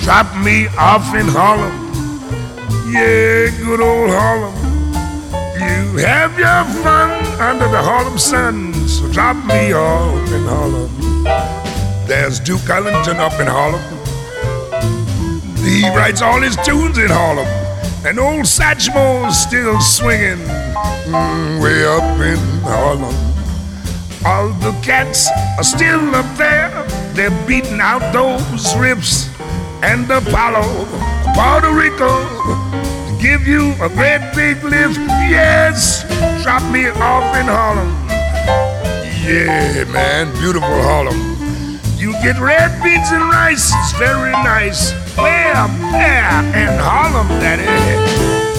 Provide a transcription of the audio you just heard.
Drop me off in Harlem. Yeah, good old Harlem. You have your fun under the Harlem sun. So drop me off in Harlem. There's Duke Ellington up in Harlem. He writes all his tunes in Harlem. And old Satchmo's still swinging way up in Harlem. All the cats are still up there. They're beating out those riffs. And Apollo, Puerto Rico, give you a great big lift. Yes, drop me off in Harlem. Yeah, man, beautiful Harlem. You get red beans and rice, it's very nice. Way up there in Harlem, daddy.